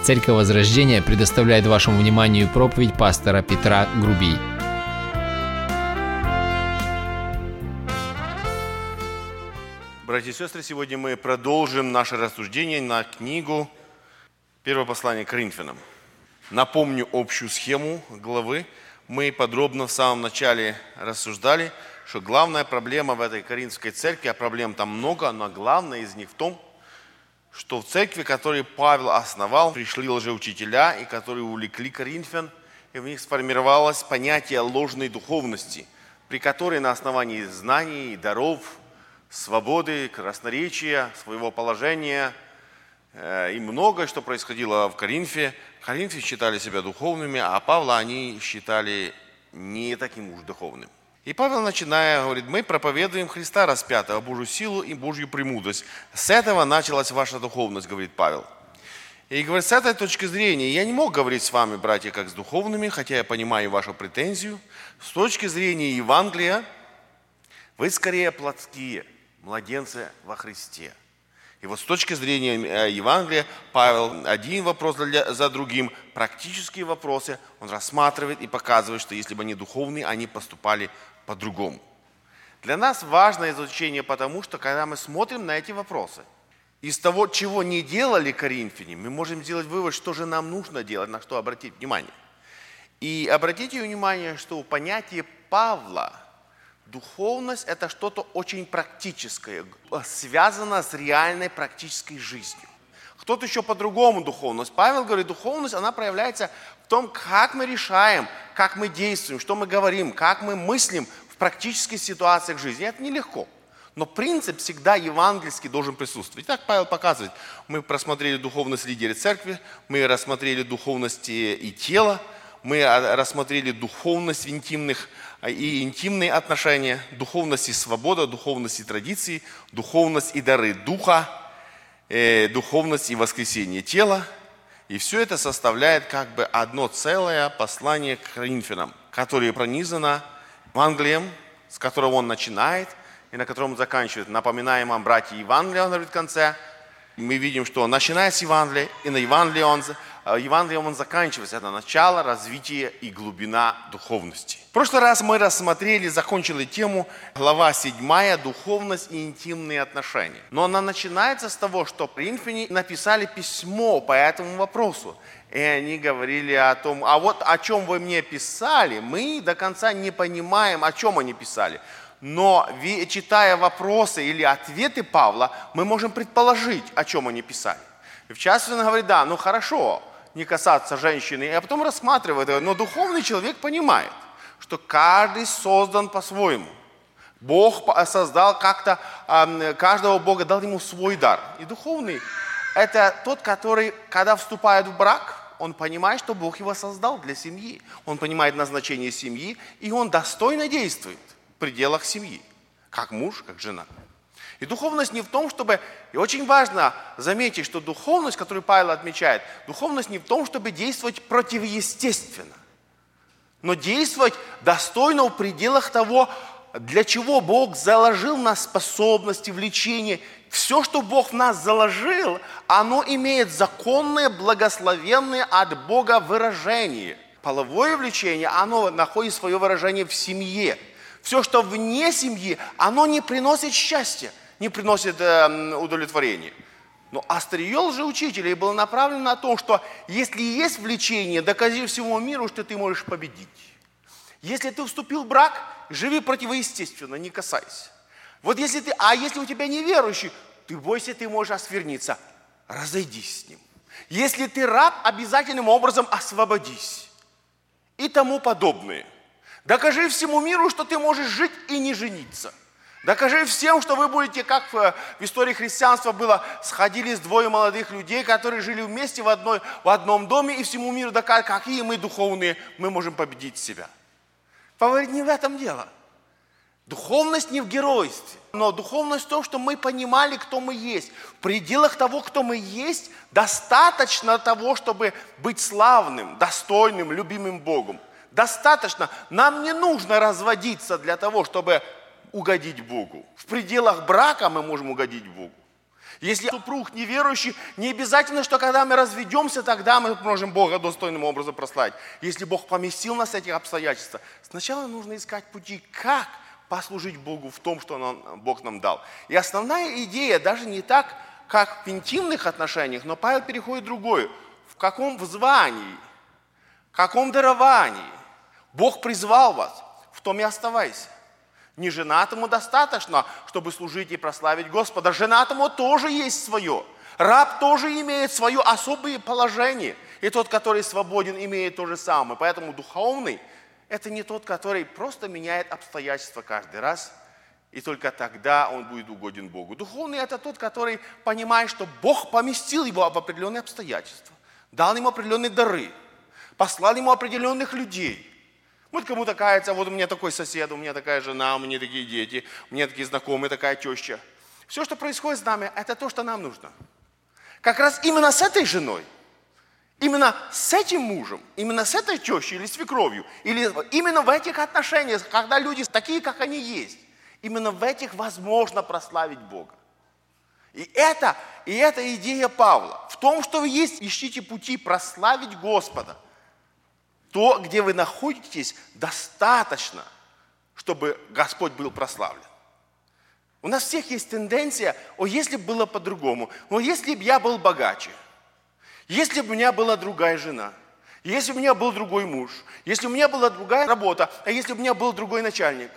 Церковь Возрождения предоставляет вашему вниманию проповедь пастора Петра Грубий. Братья и сестры, сегодня мы продолжим наше рассуждение на книгу Первое послание к Коринфянам. Напомню общую схему главы. Мы подробно в самом начале рассуждали, что главная проблема в этой Коринфской церкви, а проблем там много, но главная из них в том, что в церкви, которую Павел основал, пришли лжеучителя, и которые увлекли коринфян, и в них сформировалось понятие ложной духовности, при которой на основании знаний и даров, свободы, красноречия, своего положения и многое, что происходило в Коринфе. Коринфяне считали себя духовными, а Павла они считали не таким уж духовным. И Павел, начиная, говорит: мы проповедуем Христа распятого, Божью силу и Божью премудрость. С этого началась ваша духовность, говорит Павел. И говорит, с этой точки зрения я не мог говорить с вами, братья, как с духовными, хотя я понимаю вашу претензию. С точки зрения Евангелия вы скорее плотские, младенцы во Христе. И вот с точки зрения Евангелия Павел один вопрос за другим, практические вопросы он рассматривает и показывает, что если бы они духовные, они поступали по-другому. Для нас важно изучение, потому что когда мы смотрим на эти вопросы, из того, чего не делали коринфяне, мы можем сделать вывод, что же нам нужно делать, на что обратить внимание. И обратите внимание, что у понятия Павла духовность – это что-то очень практическое, связано с реальной практической жизнью. Кто-то еще по-другому духовность. Павел говорит, духовность, она проявляется в том, как мы решаем, как мы действуем, что мы говорим, как мы мыслим в практических ситуациях жизни. Это нелегко. Но принцип всегда евангельский должен присутствовать. Итак, Павел показывает, мы просмотрели духовность лидеров церкви, мы рассмотрели духовность и тела, мы рассмотрели духовность в интимные отношения, духовность и свобода, духовность и традиции, духовность и дары духа, духовность и воскресение тела. И все это составляет как бы одно целое послание к Коринфянам, которое пронизано Евангелием, с которого он начинает и на котором он заканчивает. Напоминаем вам, братья, Евангелие, он говорит в конце. Мы видим, что он начинает с Евангелия, и на Евангелием он заканчивается. Это начало, развитие и глубина духовности. В прошлый раз мы рассмотрели, закончили тему, глава 7, духовность и интимные отношения. Но она начинается с того, что коринфяне написали письмо по этому вопросу. И они говорили о том, а вот о чем вы мне писали, мы до конца не понимаем, о чем они писали. Но читая вопросы или ответы Павла, мы можем предположить, о чем они писали. И в частности, он говорит, да, ну хорошо, не касаться женщины, а потом рассматривает это. Но духовный человек понимает, что каждый создан по-своему. Бог создал как-то, каждого Бога дал ему свой дар. И духовный – это тот, который, когда вступает в брак, он понимает, что Бог его создал для семьи. Он понимает назначение семьи, и он достойно действует в пределах семьи, как муж, как жена. И духовность не в том, чтобы... И очень важно заметить, что духовность, которую Павел отмечает, духовность не в том, чтобы действовать противоестественно, но действовать достойно в пределах того, для чего Бог заложил в нас способности, влечения. Все, что Бог в нас заложил, оно имеет законное, благословенное от Бога выражение. Половое влечение, оно находит свое выражение в семье. Все, что вне семьи, оно не приносит счастья, не приносит удовлетворения. Но острие лжеучителей было направлено на то, что если есть влечение, докажи всему миру, что ты можешь победить. Если ты вступил в брак, живи противоестественно, не касайся. Вот если если у тебя неверующий, ты бойся, ты можешь оскверниться, разойдись с ним. Если ты раб, обязательным образом освободись. И тому подобное. Докажи всему миру, что ты можешь жить и не жениться. Докажи всем, что вы будете, как в истории христианства было, сходились двое молодых людей, которые жили вместе в одном доме, и всему миру доказать, какие мы духовные, мы можем победить себя. Говорит, не в этом дело. Духовность не в геройстве, но духовность в том, что мы понимали, кто мы есть. В пределах того, кто мы есть, достаточно того, чтобы быть славным, достойным, любимым Богом. Достаточно. Нам не нужно разводиться для того, чтобы угодить Богу. В пределах брака мы можем угодить Богу. Если супруг неверующий, не обязательно, что когда мы разведемся, тогда мы можем Бога достойным образом прославить. Если Бог поместил нас в эти обстоятельства, сначала нужно искать пути, как послужить Богу в том, что Бог нам дал. И основная идея даже не так, как в интимных отношениях, но Павел переходит в другое. В каком звании, в каком даровании Бог призвал вас, в том и оставайся. Не женатому достаточно, чтобы служить и прославить Господа. Женатому тоже есть свое. Раб тоже имеет свое особое положение. И тот, который свободен, имеет то же самое. Поэтому духовный – это не тот, который просто меняет обстоятельства каждый раз, и только тогда он будет угоден Богу. Духовный – это тот, который понимает, что Бог поместил его в определенные обстоятельства, дал ему определенные дары, послал ему определенных людей. Вот кому-то кается, вот у меня такой сосед, у меня такая жена, у меня такие дети, у меня такие знакомые, такая теща. Все, что происходит с нами, это то, что нам нужно. Как раз именно с этой женой, именно с этим мужем, именно с этой тещей или свекровью, или именно в этих отношениях, когда люди такие, как они есть, именно в этих возможно прославить Бога. И это идея Павла. В том, что вы есть, ищите пути прославить Господа. То, где вы находитесь, достаточно, чтобы Господь был прославлен. У нас всех есть тенденция, если бы было по-другому, если бы я был богаче, если бы у меня была другая жена, если бы у меня был другой муж, если бы у меня была другая работа, а если бы у меня был другой начальник,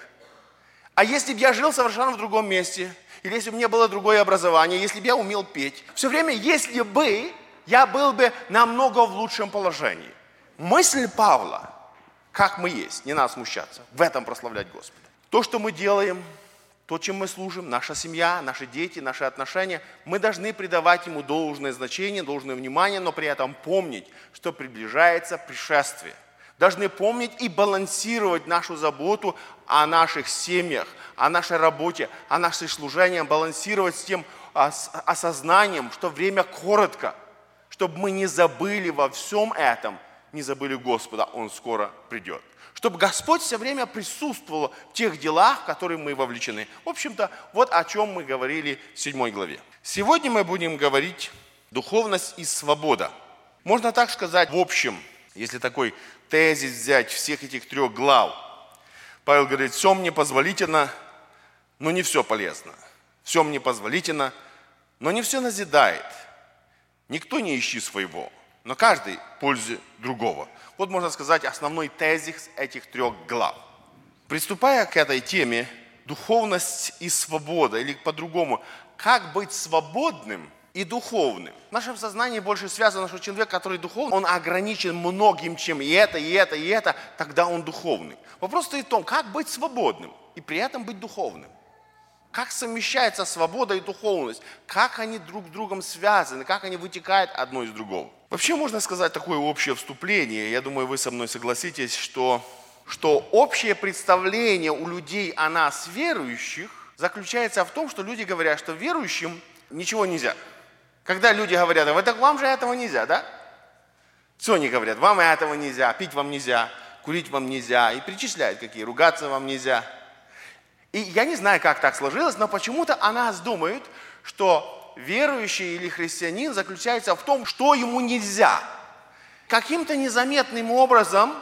а если бы я жил совершенно в другом месте, или если бы у меня было другое образование, если бы я умел петь, все время, если бы, я был бы намного в лучшем положении. Мысль Павла, как мы есть, не надо смущаться, в этом прославлять Господа. То, что мы делаем, то, чем мы служим, наша семья, наши дети, наши отношения, мы должны придавать ему должное значение, должное внимание, но при этом помнить, что приближается пришествие. Должны помнить и балансировать нашу заботу о наших семьях, о нашей работе, о нашем служении, балансировать с тем осознанием, что время коротко, чтобы мы не забыли во всем этом, не забыли Господа, Он скоро придет. Чтобы Господь все время присутствовал в тех делах, в которые мы вовлечены. В общем-то, вот о чем мы говорили в 7 главе. Сегодня мы будем говорить духовность и свобода. Можно так сказать в общем, если такой тезис взять всех этих 3 глав. Павел говорит, все мне позволительно, но не все полезно. Все мне позволительно, но не все назидает. Никто не ищи своего, но каждый в пользу другого. Вот можно сказать основной тезис этих 3 глав. Приступая к этой теме, духовность и свобода, или по-другому, как быть свободным и духовным. В нашем сознании больше связано, что человек, который духовный, он ограничен многим чем, и это, тогда он духовный. Вопрос стоит в том, как быть свободным и при этом быть духовным. Как совмещается свобода и духовность, как они друг с другом связаны, как они вытекают одно из другого. Вообще можно сказать такое общее вступление, я думаю, вы со мной согласитесь, что общее представление у людей о нас, верующих, заключается в том, что люди говорят, что верующим ничего нельзя. Когда люди говорят, вам же этого нельзя, да? Все они говорят, вам этого нельзя, пить вам нельзя, курить вам нельзя, и перечисляют какие, ругаться вам нельзя. И я не знаю, как так сложилось, но почему-то о нас думают, что верующий или христианин заключается в том, что ему нельзя. Каким-то незаметным образом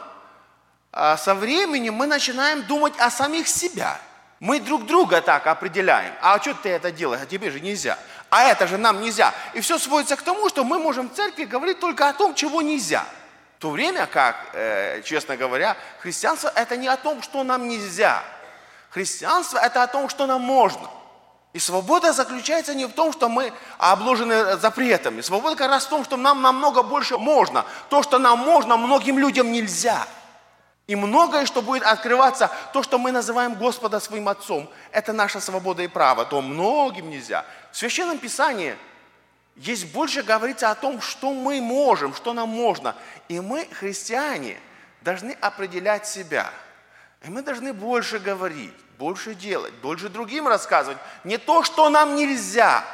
со временем мы начинаем думать о самих себя. Мы друг друга так определяем. А что ты это делаешь? А тебе же нельзя. А это же нам нельзя. И все сводится к тому, что мы можем в церкви говорить только о том, чего нельзя. В то время как, честно говоря, христианство – это не о том, что нам нельзя. Христианство – это о том, что нам можно. И свобода заключается не в том, что мы обложены запретами. Свобода как раз в том, что нам намного больше можно. То, что нам можно, многим людям нельзя. И многое, что будет открываться, то, что мы называем Господа своим Отцом, это наша свобода и право. То многим нельзя. В Священном Писании есть больше говорится о том, что мы можем, что нам можно. И мы, христиане, должны определять себя. И мы должны больше говорить, больше делать, больше другим рассказывать. Не то, что нам нельзя,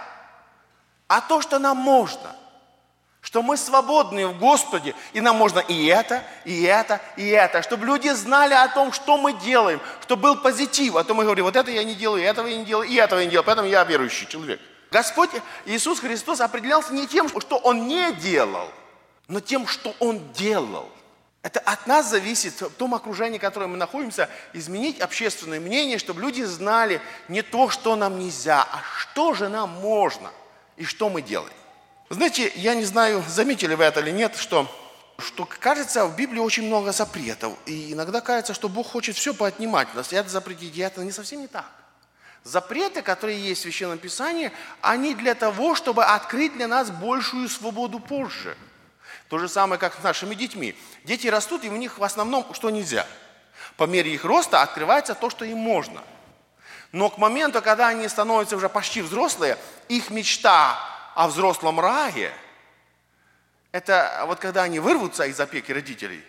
а то, что нам можно. Что мы свободны в Господе, и нам можно и это, и это, и это. Чтобы люди знали о том, что мы делаем, чтобы был позитив. А то мы говорим, вот это я не делаю, этого я не делаю, и этого я не делаю, поэтому я верующий человек. Господь Иисус Христос определялся не тем, что Он не делал, но тем, что Он делал. Это от нас зависит, в том окружении, в котором мы находимся, изменить общественное мнение, чтобы люди знали не то, что нам нельзя, а что же нам можно и что мы делаем. Знаете, я не знаю, заметили вы это или нет, что кажется, в Библии очень много запретов. И иногда кажется, что Бог хочет все поотнимать у нас, и это запретить, и это не совсем не так. Запреты, которые есть в Священном Писании, они для того, чтобы открыть для нас большую свободу позже. То же самое, как с нашими детьми. Дети растут, и у них в основном что нельзя. По мере их роста открывается то, что им можно. Но к моменту, когда они становятся уже почти взрослые, их мечта о взрослом рае, это вот когда они вырвутся из опеки родителей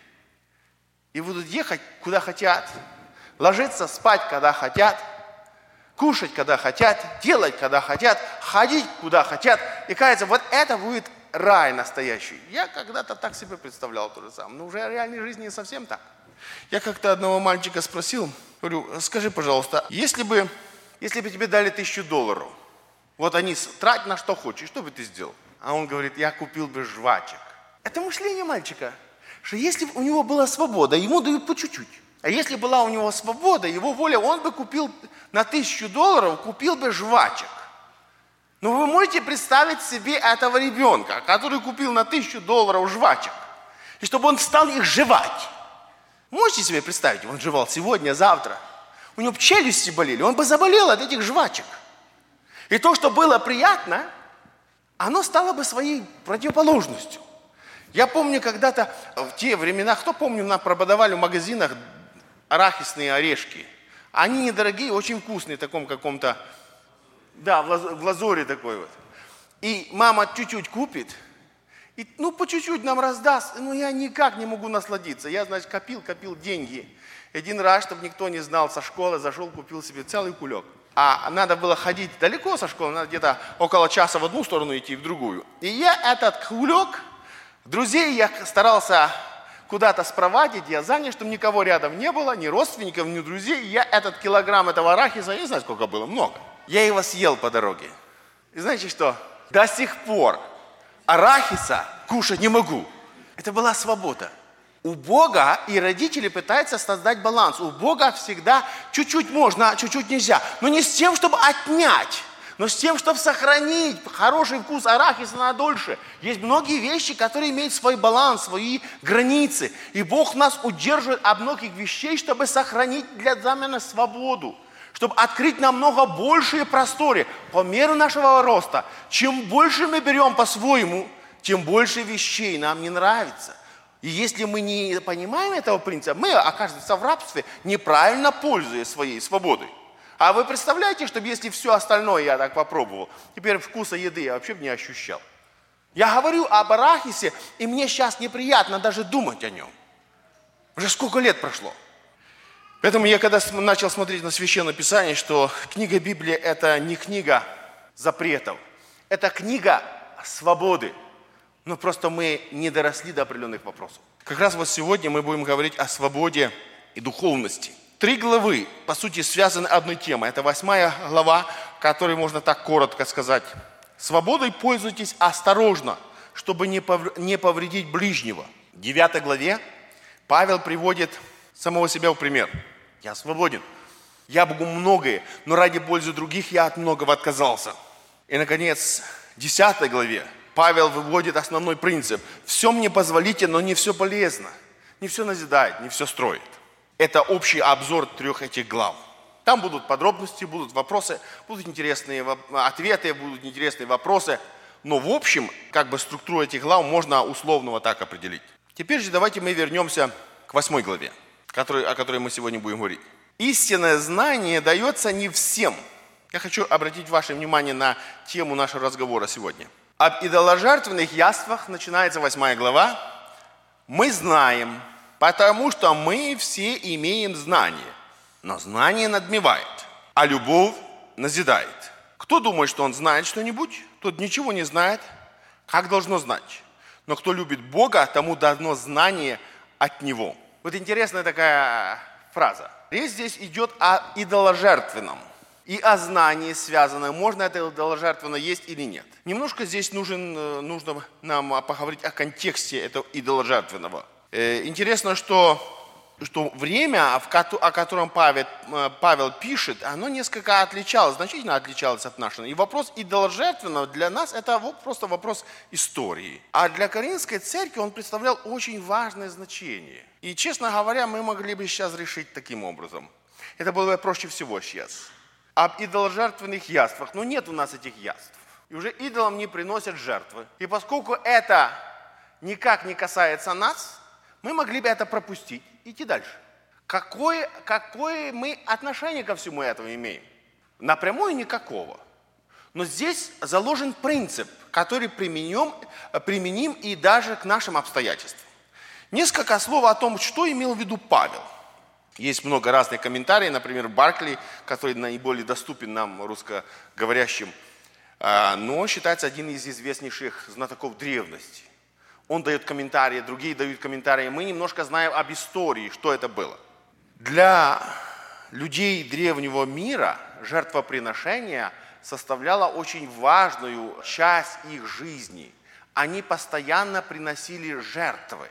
и будут ехать куда хотят, ложиться спать, когда хотят, кушать, когда хотят, делать, когда хотят, ходить, куда хотят. И кажется, вот это будет рай настоящий. Я когда-то так себе представлял то же самое, но уже в реальной жизни не совсем так. Я как-то одного мальчика спросил, говорю, скажи, пожалуйста, если бы тебе дали $1000, вот они трать на что хочешь, что бы ты сделал? А он говорит, я купил бы жвачек. Это мышление мальчика, что если бы у него была свобода, ему дают по чуть-чуть. А если была у него свобода, его воля, он бы купил на $1000, купил бы жвачек. Но вы можете представить себе этого ребенка, который купил на $1000 жвачек, и чтобы он стал их жевать. Можете себе представить, он жевал сегодня, завтра. У него челюсти болели, он бы заболел от этих жвачек. И то, что было приятно, оно стало бы своей противоположностью. Я помню когда-то в те времена, кто помнит, нам продавали в магазинах арахисные орешки. Они недорогие, очень вкусные, в таком каком-то, да, в глазури такой вот. И мама чуть-чуть купит, и по чуть-чуть нам раздаст, я никак не могу насладиться. Я, значит, копил деньги. Один раз, чтобы никто не знал, со школы зашел, купил себе целый кулек. А надо было ходить далеко со школы, надо где-то около часа в одну сторону идти, в другую. И я этот кулек, друзей я старался куда-то спровадить, я занят, чтобы никого рядом не было, ни родственников, ни друзей. Я этот килограмм этого арахиса, я не знаю, сколько было, много. Я его съел по дороге. И знаете что? До сих пор арахиса кушать не могу. Это была свобода. У Бога и родители пытаются создать баланс. У Бога всегда чуть-чуть можно, а чуть-чуть нельзя. Но не с тем, чтобы отнять, но с тем, чтобы сохранить хороший вкус арахиса на дольше. Есть многие вещи, которые имеют свой баланс, свои границы. И Бог нас удерживает от многих вещей, чтобы сохранить для замена свободу. Чтобы открыть намного большие просторы по мере нашего роста. Чем больше мы берем по-своему, тем больше вещей нам не нравится. И если мы не понимаем этого принципа, мы окажемся в рабстве, неправильно пользуясь своей свободой. А вы представляете, что если все остальное я так попробовал, теперь вкуса еды я вообще не ощущал. Я говорю об арахисе, и мне сейчас неприятно даже думать о нем. Уже сколько лет прошло. Поэтому я когда начал смотреть на Священное Писание, что книга Библии – это не книга запретов, это книга свободы. Но просто мы не доросли до определенных вопросов. Как раз вот сегодня мы будем говорить о свободе и духовности. 3 главы, по сути, связаны одной темой. Это 8 глава, которой можно так коротко сказать. Свободой пользуйтесь осторожно, чтобы не повредить ближнего. В 9 главе Павел приводит самого себя в пример. Я свободен. Я могу многое, но ради пользы других я от многого отказался. И, наконец, в 10 главе Павел выводит основной принцип. Все мне позволите, но не все полезно. Не все назидает, не все строит. Это общий обзор 3 этих глав. Там будут подробности, будут вопросы, будут интересные ответы, будут интересные вопросы. Но в общем, структуру этих глав можно условно вот так определить. Теперь же давайте мы вернемся к 8 главе, о которой мы сегодня будем говорить. Истинное знание дается не всем. Я хочу обратить ваше внимание на тему нашего разговора сегодня. Об идоложертвенных яствах начинается 8 глава. Мы знаем, потому что мы все имеем знание. Но знание надмевает, а любовь назидает. Кто думает, что он знает что-нибудь, тот ничего не знает, как должно знать. Но кто любит Бога, тому дано знание от Него. Вот интересная такая фраза. Речь здесь идет о идоложертвенном. и о знании связано, можно это идоложертвенно есть или нет. Немножко здесь нужно нам поговорить о контексте этого идоложертвенного. Интересно, что время, о котором Павел пишет, оно несколько значительно отличалось от нашего. И вопрос идоложертвенного для нас это просто вопрос истории. А для Коринфской церкви он представлял очень важное значение. И, честно говоря, мы могли бы сейчас решить таким образом. Это было бы проще всего сейчас. Об идоложертвенных яствах. Но нет у нас этих яств. И уже идолам не приносят жертвы. И поскольку это никак не касается нас, мы могли бы это пропустить, идти дальше. Какое мы отношение ко всему этому имеем? Напрямую никакого. Но здесь заложен принцип, который применим и даже к нашим обстоятельствам. Несколько слов о том, что имел в виду Павел. Есть много разных комментариев, например, Баркли, который наиболее доступен нам, русскоговорящим, но считается один из известнейших знатоков древности. Он дает комментарии, другие дают комментарии. Мы немножко знаем об истории, что это было. Для людей древнего мира жертвоприношение составляло очень важную часть их жизни. Они постоянно приносили жертвы.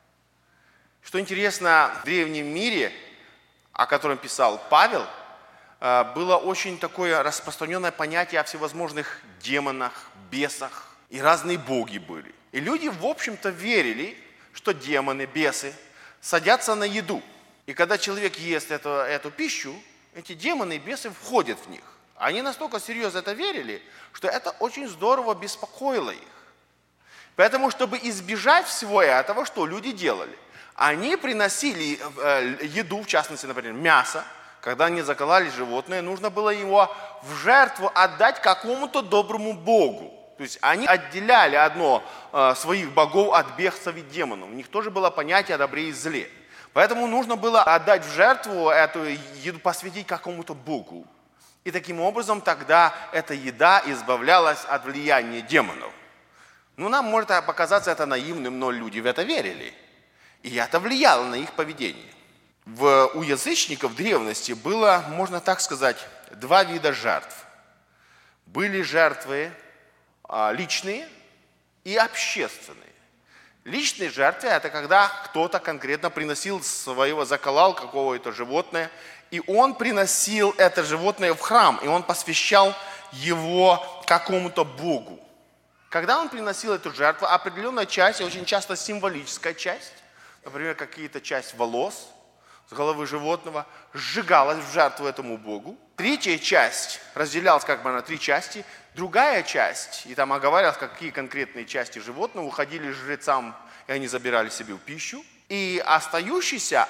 Что интересно, в древнем мире, о котором писал Павел, было очень такое распространенное понятие о всевозможных демонах, бесах. И разные боги были. И люди, в общем-то, верили, что демоны, бесы садятся на еду. И когда человек ест эту пищу, эти демоны и бесы входят в них. Они настолько серьезно это верили, что это очень здорово беспокоило их. Поэтому, чтобы избежать всего этого, что люди делали? Они приносили еду, в частности, например, мясо. Когда они закололи животное, нужно было его в жертву отдать какому-то доброму богу. То есть они отделяли своих богов от бесов и демонов. У них тоже было понятие о добре и зле. Поэтому нужно было отдать в жертву эту еду, посвятить какому-то богу. И таким образом тогда эта еда избавлялась от влияния демонов. Нам может показаться это наивным, но люди в это верили. И это влияло на их поведение. У язычников в древности было, можно так сказать, два вида жертв. Были жертвы личные и общественные. Личные жертвы – это когда кто-то конкретно заколол какого-то животное, и он приносил это животное в храм, и он посвящал его какому-то богу. Когда он приносил эту жертву, определенная часть, очень часто символическая часть, например, какие-то часть волос с головы животного, сжигалась в жертву этому богу. Третья часть разделялась на три части. Другая часть, и там оговаривалось, какие конкретные части животного уходили жрецам, и они забирали себе в пищу. И остающееся,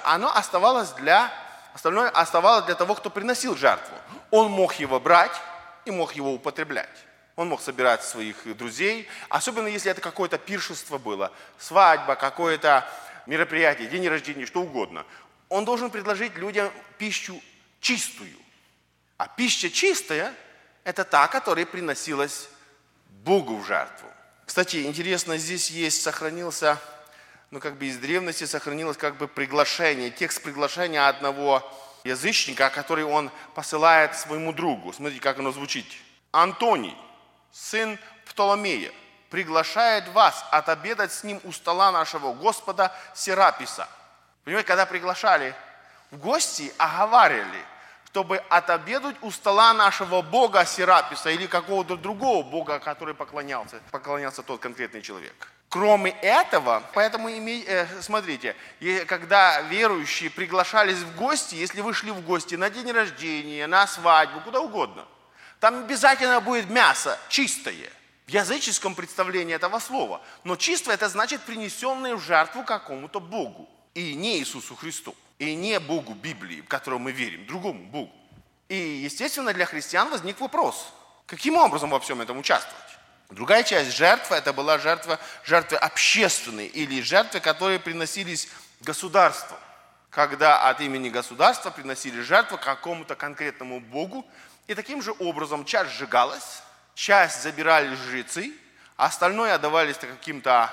остальное оставалось для того, кто приносил жертву. Он мог его брать и мог его употреблять. Он мог собирать своих друзей, особенно если это какое-то пиршество было, свадьба, какое-то мероприятие, день рождения, что угодно. Он должен предложить людям пищу чистую. А пища чистая – это та, которая приносилась Богу в жертву. Кстати, интересно, здесь сохранился, из древности сохранилось приглашение, текст приглашения одного язычника, который он посылает своему другу. Смотрите, как оно звучит. Антоний, сын Птоломея, приглашает вас отобедать с ним у стола нашего Господа Сераписа. Понимаете, когда приглашали в гости, оговаривали, чтобы отобедать у стола нашего бога Сераписа или какого-то другого бога, который поклонялся тот конкретный человек. Кроме этого, поэтому смотрите, когда верующие приглашались в гости, если вы шли в гости на день рождения, на свадьбу, куда угодно, там обязательно будет мясо чистое. В языческом представлении этого слова. Но чистое это значит принесенное в жертву какому-то богу. И не Иисусу Христу. И не Богу Библии, в которую мы верим, другому Богу. И, естественно, для христиан возник вопрос, каким образом во всем этом участвовать? Другая часть жертвы, это была жертвы общественные, или жертвы, которые приносились государству. Когда от имени государства приносили жертву какому-то конкретному Богу, и таким же образом часть сжигалась, часть забирали жрецы, а остальное отдавались каким-то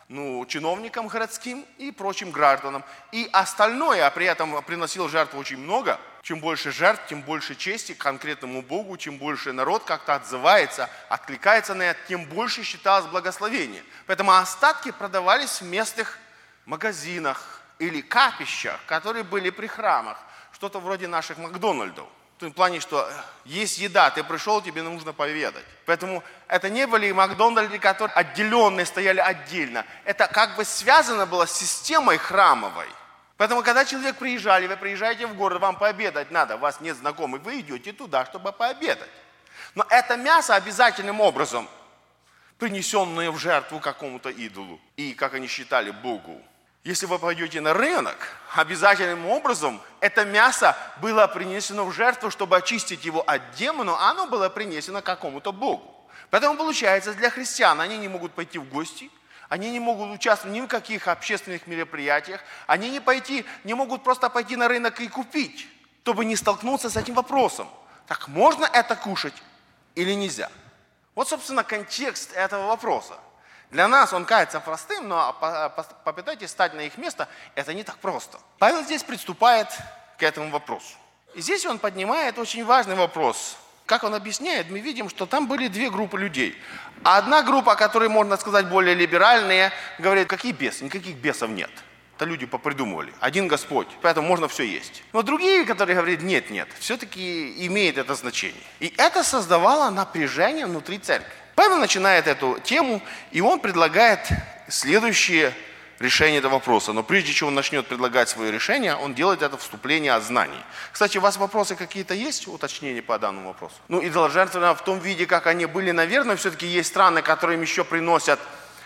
чиновникам городским и прочим гражданам. И остальное, а при этом приносил жертв очень много. Чем больше жертв, тем больше чести конкретному Богу, чем больше народ как-то отзывается, откликается на это, тем больше считалось благословение. Поэтому остатки продавались в местных магазинах или капищах, которые были при храмах. Что-то вроде наших Макдональдов. В плане, что есть еда, ты пришел, тебе нужно поведать. Поэтому это не были Макдональды, которые отделенные, стояли отдельно. Это как бы связано было с системой храмовой. Поэтому, когда человек приезжали, вы приезжаете в город, вам пообедать надо, у вас нет знакомых, вы идете туда, чтобы пообедать. Но это мясо обязательным образом, принесенное в жертву какому-то идолу. И, как они считали, Богу. Если вы пойдете на рынок, обязательным образом это мясо было принесено в жертву, чтобы очистить его от демона, а оно было принесено какому-то Богу. Поэтому получается, для христиан они не могут пойти в гости, они не могут участвовать ни в каких общественных мероприятиях, они не могут просто пойти на рынок и купить, чтобы не столкнуться с этим вопросом. Так можно это кушать или нельзя? Вот, собственно, контекст этого вопроса. Для нас он кажется простым, но попытайтесь стать на их место, это не так просто. Павел здесь приступает к этому вопросу. И здесь он поднимает очень важный вопрос. Как он объясняет, мы видим, что там были две группы людей. Одна группа, которая, можно сказать, более либеральные, говорит, какие бесы, никаких бесов нет. Это люди попридумывали. Один Господь, поэтому можно все есть. Но другие, которые говорят, нет, все-таки имеет это значение. И это создавало напряжение внутри церкви. Павел начинает эту тему, и он предлагает следующее решение этого вопроса. Но прежде чем он начнет предлагать свое решение, он делает это вступление о знании. Кстати, у вас вопросы какие-то есть, уточнения по данному вопросу? Идоложертвования в том виде, как они были, наверное, все-таки есть страны, которым еще приносят,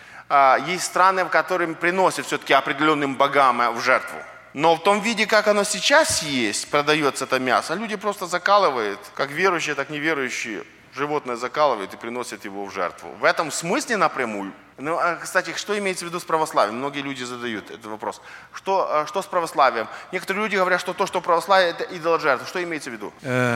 есть страны, в которых приносят все-таки определенным богам в жертву. Но в том виде, как оно сейчас есть, продается это мясо, люди просто закалывают, как верующие, так и неверующие. Животное закалывают и приносят его в жертву. В этом смысле напрямую. Кстати, что имеется в виду с православием? Многие люди задают этот вопрос. Что с православием? Некоторые люди говорят, что то, что православие, это идоложертва. Что имеется в виду?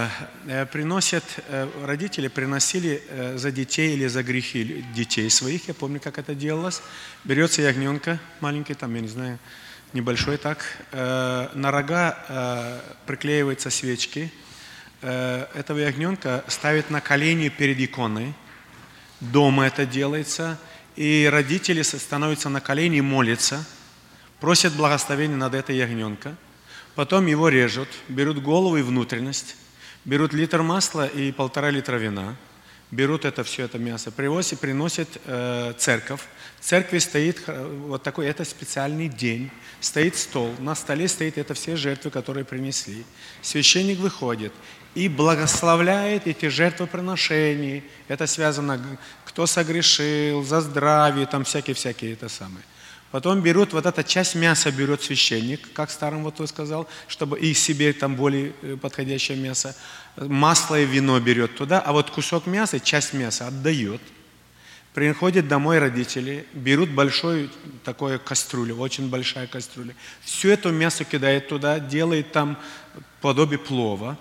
Родители приносили за детей или за грехи детей своих. Я помню, как это делалось. Берется ягненка маленький, там, я не знаю, небольшой так. На рога приклеиваются свечки. Этого ягненка ставят на колени перед иконой. Дома это делается. И родители становятся на колени и молятся. Просят благословения над это ягненка. Потом его режут. Берут голову и внутренность. Берут литр масла и 1,5 литра вина. Берут все это мясо. Приносят церковь. В церкви стоит вот такой, это специальный день. Стоит стол. На столе стоит это все жертвы, которые принесли. Священник выходит и благословляет эти жертвоприношения. Это связано, кто согрешил, за здравие, там всякие это самое. Потом берут, вот эта часть мяса берет священник, как старым вот сказал, чтобы и себе там более подходящее мясо. Масло и вино берет туда, а вот кусок мяса, часть мяса отдает. Приходят домой родители, берут большую такую кастрюлю, очень большая кастрюля. Все это мясо кидает туда, делает там подобие плова,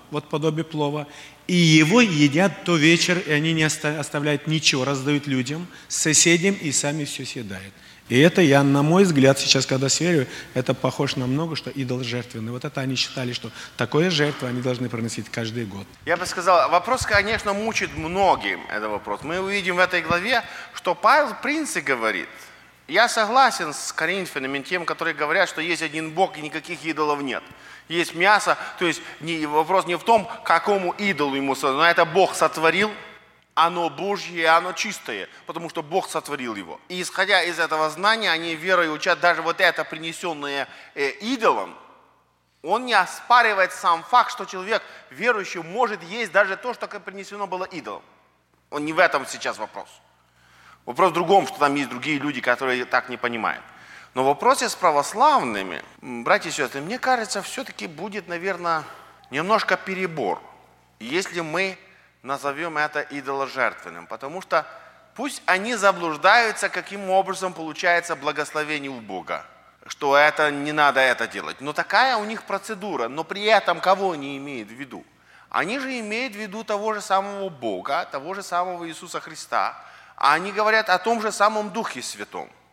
и его едят то вечер, и они не оставляют ничего, раздают людям, соседям и сами все съедают. И это я, на мой взгляд, сейчас, когда сверю, это похоже на много, что идол жертвенный. Вот это они считали, что такое жертву они должны приносить каждый год. Я бы сказал, вопрос, конечно, мучит многим, этот вопрос. Мы увидим в этой главе, что Павел в принципе говорит, я согласен с коринфянами, тем, которые говорят, что есть один Бог и никаких идолов нет. Есть мясо, то есть вопрос не в том, какому идолу ему сотворил, но это Бог сотворил, оно Божье, оно чистое, потому что Бог сотворил его. И исходя из этого знания, они верой учат даже вот это, принесенное идолом, он не оспаривает сам факт, что человек верующий может есть даже то, что принесено было идолом. Он не в этом сейчас вопрос. Вопрос в другом, что там есть другие люди, которые так не понимают. Но в вопросе с православными, братья и сестры, мне кажется, все-таки будет, наверное, немножко перебор, если мы назовем это идоложертвенным. Потому что пусть они заблуждаются, каким образом получается благословение у Бога, что это не надо это делать. Но такая у них процедура. Но при этом кого они имеют в виду? Они же имеют в виду того же самого Бога, того же самого Иисуса Христа. А они говорят о том же самом Духе Святом.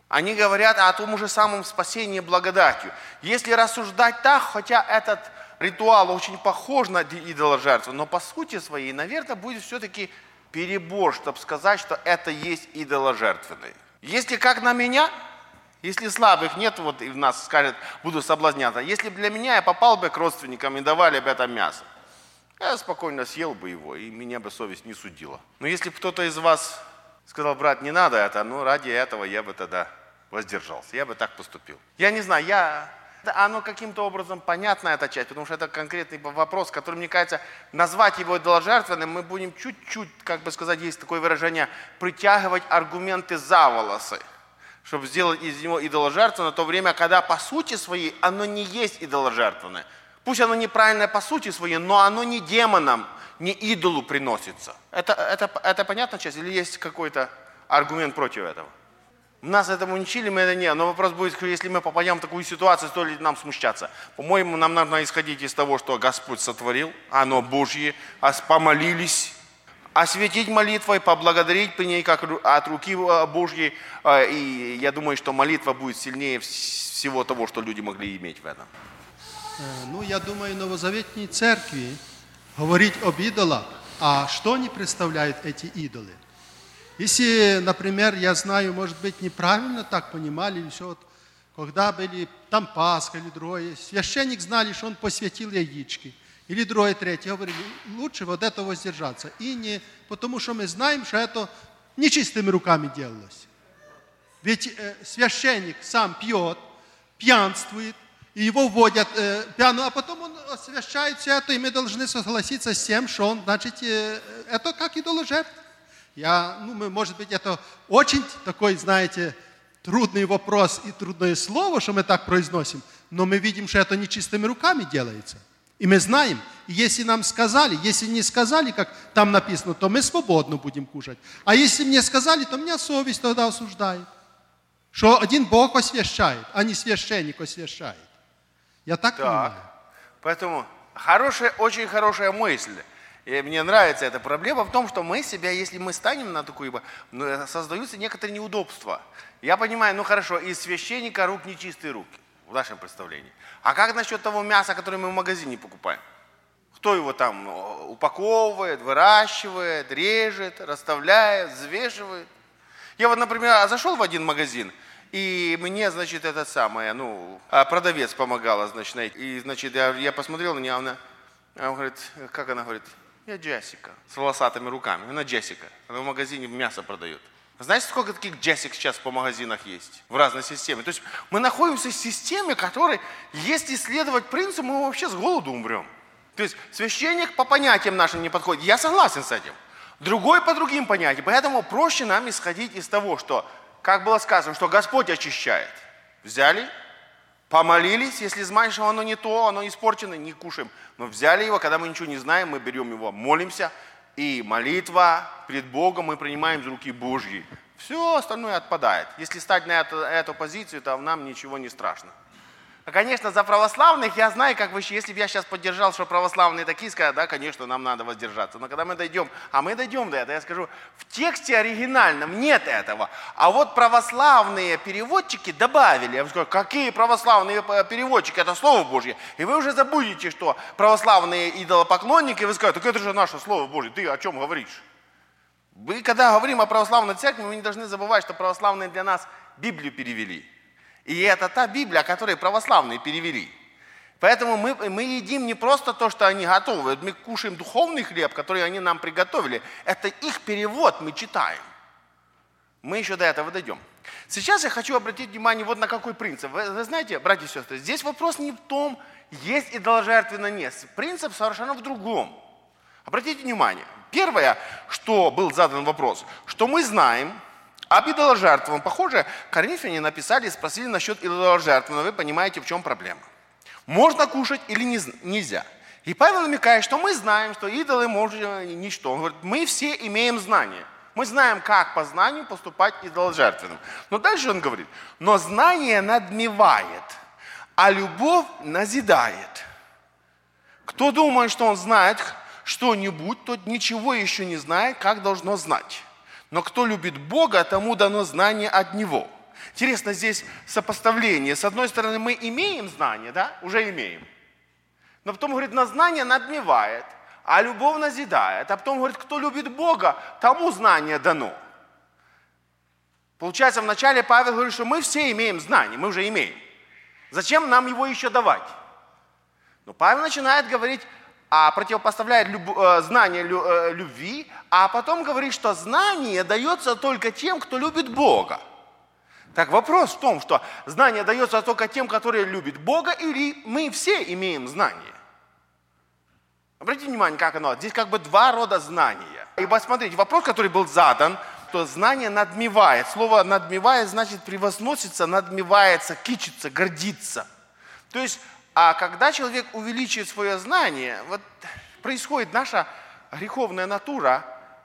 Они говорят о том же самом спасении благодатью. Если рассуждать так, хотя этот ритуал очень похож на идоложертву, но по сути своей, наверное, будет все-таки перебор, чтобы сказать, что это есть идоложертвенный. Если как на меня, если слабых нет, вот и в нас скажет, буду соблазняться. Если бы для меня я попал бы к родственникам и давали бы это мясо, я спокойно съел бы его, и меня бы совесть не судила. Но если бы кто-то из вас сказал, брат, не надо это, ну ради этого я бы тогда воздержался, я бы так поступил. Я не знаю, оно каким-то образом понятна эта часть, потому что это конкретный вопрос, который, мне кажется, назвать его идоложертвенным, мы будем чуть-чуть, как бы сказать, есть такое выражение, притягивать аргументы за волосы, чтобы сделать из него идоложертвенное, в то время, когда по сути своей оно не есть идоложертвенное. Пусть оно неправильное по сути своей, но оно не демонам, не идолу приносится. Это понятная часть или есть какой-то аргумент против этого? Нас этому не учили, мы это не. Но вопрос будет, если мы попадем в такую ситуацию, стоит ли нам смущаться? По-моему, нам нужно исходить из того, что Господь сотворил, оно Божье, помолились, осветить молитвой, поблагодарить при ней как от руки Божьей. И я думаю, что молитва будет сильнее всего того, что люди могли иметь в этом. Ну, я думаю, новозаветней церкви говорить об идолах, а что они представляют, эти идолы? Если, например, я знаю, может быть, неправильно так понимали, или все, вот, когда были там Пасха или другое, священник знали, что он посвятил яички, или другое, третье, говорили, лучше вот это воздержаться. И не потому, что мы знаем, что это нечистыми руками делалось. Ведь священник сам пьет, пьянствует, и его вводят пьяную, а потом он освящает все это, и мы должны согласиться с тем, что он, значит, это как идоложертва. Может быть, это очень такой, знаете, трудный вопрос и трудное слово, что мы так произносим, но мы видим, что это нечистыми руками делается. И мы знаем, и если нам сказали, если не сказали, как там написано, то мы свободно будем кушать. А если мне сказали, то меня совесть тогда осуждает. Что один Бог освящает, а не священник освящает. Я так понимаю. Поэтому очень хорошая мысль. И мне нравится эта проблема в том, что мы себя, если мы станем на такую, создаются некоторые неудобства. Я понимаю, ну хорошо, из священника рук нечистые руки, в нашем представлении. А как насчет того мяса, которое мы в магазине покупаем? Кто его там упаковывает, выращивает, режет, расставляет, взвешивает? Я вот, например, зашел в один магазин, и мне, значит, продавец помогала, значит, и, значит, я посмотрел на нее, она говорит, как она говорит? Я Джессика, с волосатыми руками. Она Джессика, она в магазине мясо продает. Знаете, сколько таких Джессик сейчас по магазинах есть? В разной системе. То есть мы находимся в системе, которой, если следовать принципу, мы вообще с голоду умрем. То есть священник по понятиям нашим не подходит. Я согласен с этим. Другой по другим понятиям. Поэтому проще нам исходить из того, что, как было сказано, что Господь очищает. Взяли, помолились, если знаешь, что оно не то, оно испорчено, не кушаем. Но взяли его, когда мы ничего не знаем, мы берем его, молимся, и молитва перед Богом мы принимаем из руки Божьей. Все остальное отпадает. Если стать на эту позицию, то нам ничего не страшно. Конечно, за православных я знаю, если бы я сейчас поддержал, что православные такие, сказали, да, конечно, нам надо воздержаться. Но когда мы дойдем, мы дойдем до этого, я скажу, в тексте оригинальном нет этого. А вот православные переводчики добавили. Я вам скажу, какие православные переводчики? Это Слово Божье. И вы уже забудете, что православные идолопоклонники, вы скажете, так это же наше Слово Божье, ты о чем говоришь? Мы, когда говорим о православной церкви, мы не должны забывать, что православные для нас Библию перевели. И это та Библия, которую православные перевели. Поэтому мы едим не просто то, что они готовы. Мы кушаем духовный хлеб, который они нам приготовили. Это их перевод мы читаем. Мы еще до этого дойдем. Сейчас я хочу обратить внимание вот на какой принцип. Вы знаете, братья и сестры, здесь вопрос не в том, есть идоложертвенно нет. Принцип совершенно в другом. Обратите внимание. Первое, что был задан вопрос, что мы знаем об идоложертвенном. Похоже, коринфяне написали и спросили насчет идоложертвенного. Вы понимаете, в чем проблема. Можно кушать или нельзя? И Павел намекает, что мы знаем, что идолы можно ничто. Он говорит, мы все имеем знания. Мы знаем, как по знанию поступать идоложертвенным. Но дальше он говорит, но знание надмевает, а любовь назидает. Кто думает, что он знает что-нибудь, тот ничего еще не знает, как должно знать. Но кто любит Бога, тому дано знание от Него. Интересно здесь сопоставление. С одной стороны, мы имеем знание, да, уже имеем. Но потом, говорит, на знание надмевает, а любовь назидает. А потом, говорит, кто любит Бога, тому знание дано. Получается, вначале Павел говорит, что мы все имеем знание, мы уже имеем. Зачем нам его еще давать? Но Павел начинает говорить, противопоставляет знание любви, а потом говорит, что знание дается только тем, кто любит Бога. Так вопрос в том, что знание дается только тем, которые любят Бога, или мы все имеем знание? Обратите внимание, как оно. Здесь как бы два рода знания. И посмотрите, вопрос, который был задан, то знание надмевает. Слово надмевает значит превозносится, надмевается, кичится, гордится. То есть, когда человек увеличивает свое знание, вот происходит наша греховная натура,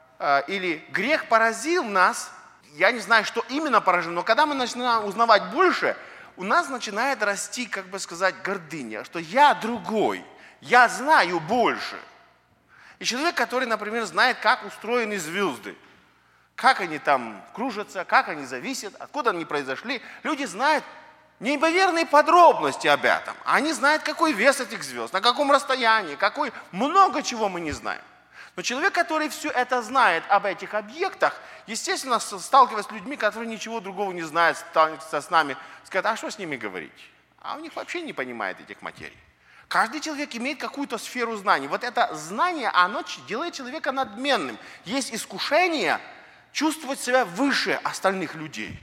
или грех поразил нас, я не знаю, что именно поражено, но когда мы начинаем узнавать больше, у нас начинает расти, как бы сказать, гордыня, что я другой, я знаю больше. И человек, который, например, знает, как устроены звезды, как они там кружатся, как они зависят, откуда они произошли, люди знают неимоверные подробности об этом. Они знают, какой вес этих звезд, на каком расстоянии, много чего мы не знаем. Но человек, который все это знает об этих объектах, естественно, сталкиваясь с людьми, которые ничего другого не знают, сталкиваются с нами, скажет, а что с ними говорить? А у них вообще не понимает этих материй. Каждый человек имеет какую-то сферу знаний. Вот это знание, оно делает человека надменным. Есть искушение чувствовать себя выше остальных людей.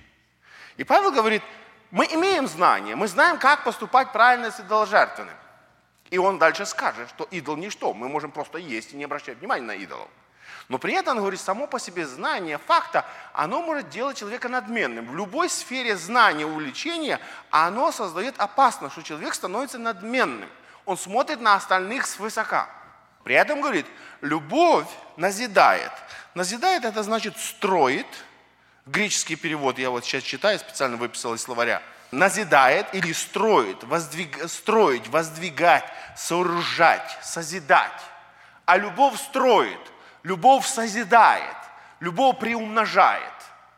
И Павел говорит, мы имеем знания, мы знаем, как поступать правильно с идоложертвенным. И он дальше скажет, что идол ничто, мы можем просто есть и не обращать внимания на идолов. Но при этом, он говорит, само по себе знание факта, оно может делать человека надменным. В любой сфере знания, увлечения, оно создает опасность, что человек становится надменным. Он смотрит на остальных свысока. При этом, говорит, любовь назидает. Назидает, это значит строит. Греческий перевод, я вот сейчас читаю, специально выписал из словаря. Назидает или строит, строить, воздвигать, сооружать, созидать. А любовь строит, любовь созидает, любовь приумножает.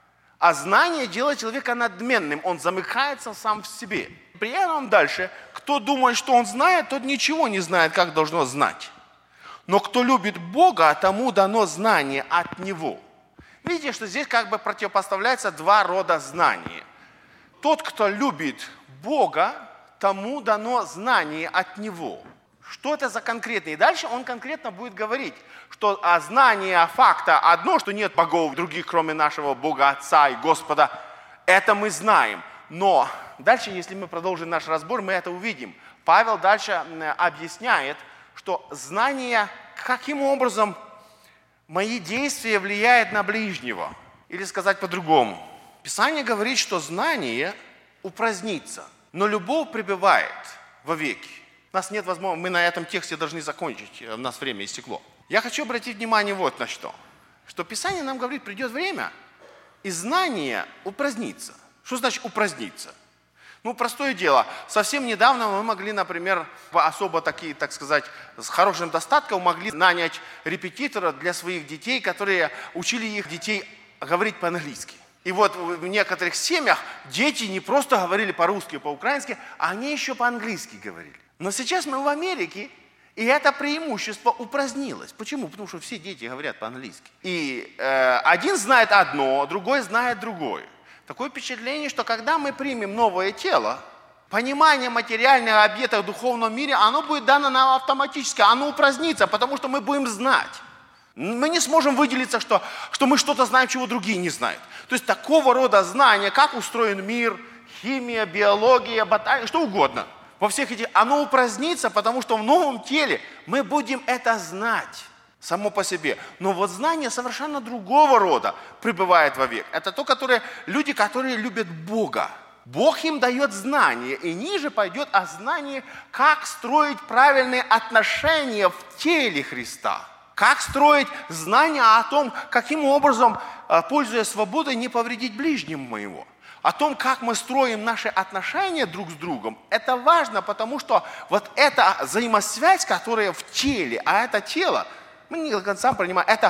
А знание делает человека надменным, он замыкается сам в себе. При этом дальше, кто думает, что он знает, тот ничего не знает, как должно знать. Но кто любит Бога, тому дано знание от Него. Видите, что здесь как бы противопоставляются два рода знания. Тот, кто любит Бога, тому дано знание от Него. Что это за конкретное? И дальше он конкретно будет говорить, что знание факта одно, что нет богов других, кроме нашего Бога Отца и Господа, это мы знаем. Но дальше, если мы продолжим наш разбор, мы это увидим. Павел дальше объясняет, что знание, каким образом мои действия влияют на ближнего. Или сказать по-другому. Писание говорит, что знание упразднится, но любовь пребывает вовеки. У нас нет возможности, мы на этом тексте должны закончить, у нас время истекло. Я хочу обратить внимание вот на что. Что Писание нам говорит, придет время, и знание упразднится. Что значит упраздниться? Ну, простое дело. Совсем недавно мы могли, например, особо такие, так сказать, с хорошим достатком могли нанять репетитора для своих детей, которые учили их детей говорить по-английски. И вот в некоторых семьях дети не просто говорили по-русски, по-украински, а они еще по-английски говорили. Но сейчас мы в Америке, и это преимущество упразднилось. Почему? Потому что все дети говорят по-английски. И один знает одно, другой знает другое. Такое впечатление, что когда мы примем новое тело, понимание материальных объектов в духовном мире, оно будет дано нам автоматически, оно упразднится, потому что мы будем знать. Мы не сможем выделиться, что мы что-то знаем, чего другие не знают. То есть такого рода знания, как устроен мир, химия, биология, ботаника, что угодно. Во всех этих, оно упразднится, потому что в новом теле мы будем это знать само по себе. Но вот знание совершенно другого рода пребывает вовек. Это то, люди, которые любят Бога. Бог им дает знание, и ниже пойдет о знании, как строить правильные отношения в теле Христа. Как строить знания о том, каким образом, пользуясь свободой, не повредить ближнему моего. О том, как мы строим наши отношения друг с другом, это важно, потому что вот эта взаимосвязь, которая в теле, а это тело, мы не до конца понимаем, это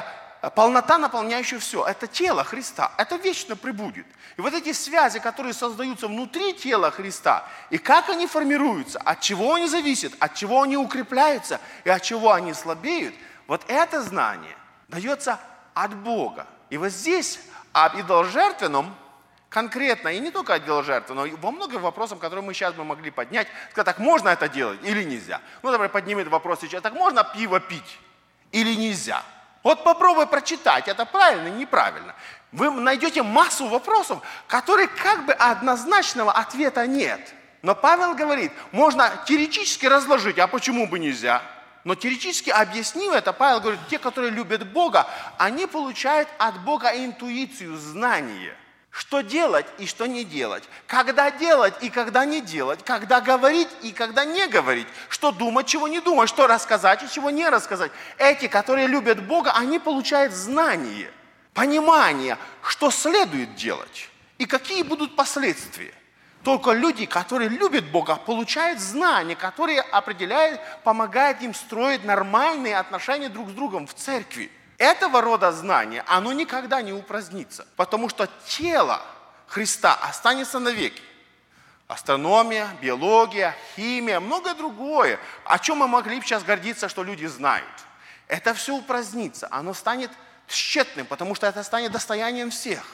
полнота, наполняющая все. Это тело Христа. Это вечно пребудет. И вот эти связи, которые создаются внутри тела Христа, и как они формируются, от чего они зависят, от чего они укрепляются и от чего они слабеют, вот это знание дается от Бога. И вот здесь об идоложертвенном конкретно, и не только от идоложертвы, но во многих вопросах, которые мы сейчас бы могли поднять, сказать, так можно это делать или нельзя. Ну, например, поднимет вопрос сейчас, так можно пиво пить или нельзя? Вот попробуй прочитать, это правильно или неправильно. Вы найдете массу вопросов, которые как бы однозначного ответа нет. Но Павел говорит, можно теоретически разложить, а почему бы нельзя? Но теоретически объяснив это, Павел говорит, те, которые любят Бога, они получают от Бога интуицию, знание. Что делать и что не делать, когда делать и когда не делать, когда говорить и когда не говорить, что думать, чего не думать, что рассказать и чего не рассказать. Эти, которые любят Бога, они получают знание, понимание, что следует делать и какие будут последствия. Только люди, которые любят Бога, получают знания, которые определяют, помогают им строить нормальные отношения друг с другом в церкви. Этого рода знание, оно никогда не упразднится, потому что тело Христа останется навеки. Астрономия, биология, химия, многое другое, о чем мы могли бы сейчас гордиться, что люди знают. Это все упразднится, оно станет тщетным, потому что это станет достоянием всех.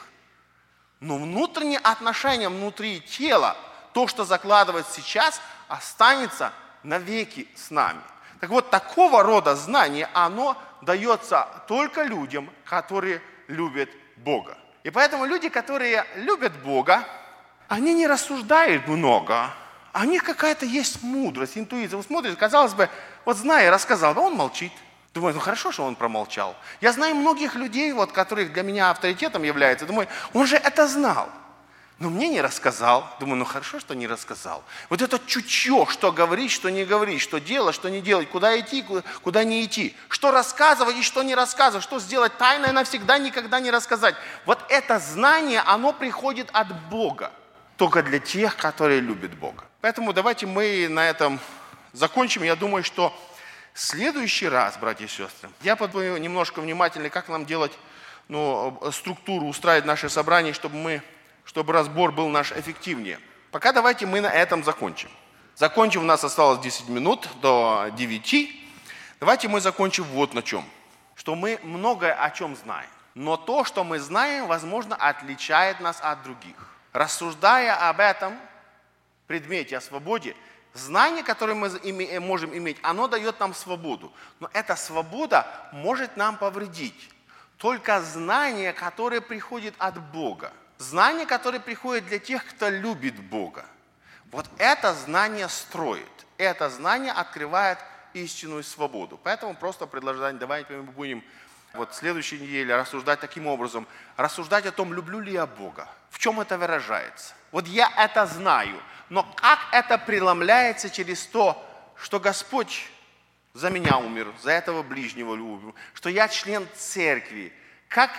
Но внутренние отношения внутри тела, то, что закладывается сейчас, останется навеки с нами. Так вот, такого рода знание, оно дается только людям, которые любят Бога. И поэтому люди, которые любят Бога, они не рассуждают много, у них какая-то есть мудрость, интуиция. Вы смотрите, казалось бы, вот зная, рассказал, да он молчит. Думаю, ну хорошо, что он промолчал. Я знаю многих людей, вот, которых для меня авторитетом являются, думаю, он же это знал. Но мне не рассказал. Думаю, ну хорошо, что не рассказал. Вот это чутье, что говорить, что не говорить, что делать, что не делать, куда идти, куда не идти. Что рассказывать и что не рассказывать, что сделать тайное навсегда, никогда не рассказать. Вот это знание, оно приходит от Бога. Только для тех, которые любят Бога. Поэтому давайте мы на этом закончим. Я думаю, что в следующий раз, братья и сестры, я буду немножко внимательнее, как нам делать структуру, устраивать наше собрание, чтобы разбор был наш эффективнее. Пока давайте мы на этом закончим. Закончим, у нас осталось 10 минут до 9. Давайте мы закончим вот на чем. Что мы многое о чем знаем. Но то, что мы знаем, возможно, отличает нас от других. Рассуждая об этом предмете, о свободе, знание, которое мы можем иметь, оно дает нам свободу. Но эта свобода может нам повредить. Только знание, которое приходит от Бога. Знание, которое приходит для тех, кто любит Бога. Вот это знание строит. Это знание открывает истинную свободу. Поэтому просто предложение, давайте мы будем в следующей неделе рассуждать таким образом. Рассуждать о том, люблю ли я Бога. В чем это выражается. Вот я это знаю. Но как это преломляется через то, что Господь за меня умер, за этого ближнего любил, что я член церкви. Как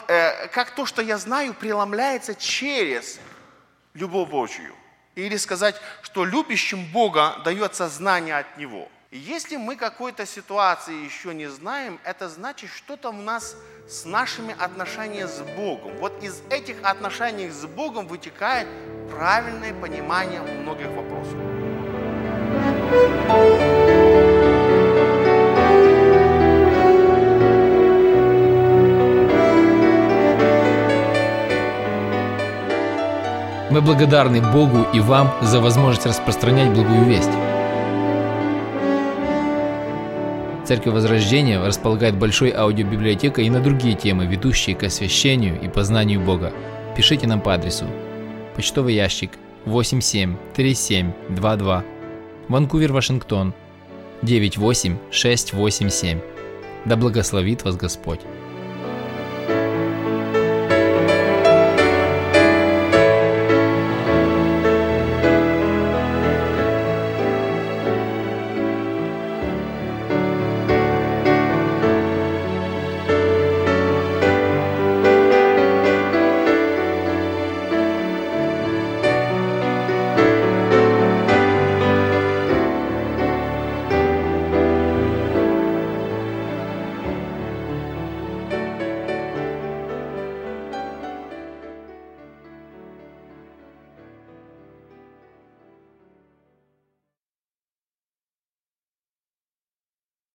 то, что я знаю, преломляется через любовь Божью. Или сказать, что любящим Бога дается знание от Него. И если мы какой-то ситуации еще не знаем, это значит, что-то у нас с нашими отношениями с Богом. Вот из этих отношений с Богом вытекает правильное понимание многих вопросов. Мы благодарны Богу и вам за возможность распространять благую весть. Церковь Возрождения располагает большой аудиобиблиотекой и на другие темы, ведущие к освящению и познанию Бога. Пишите нам по адресу: почтовый ящик 873722, Ванкувер, Вашингтон 98687. Да благословит вас Господь!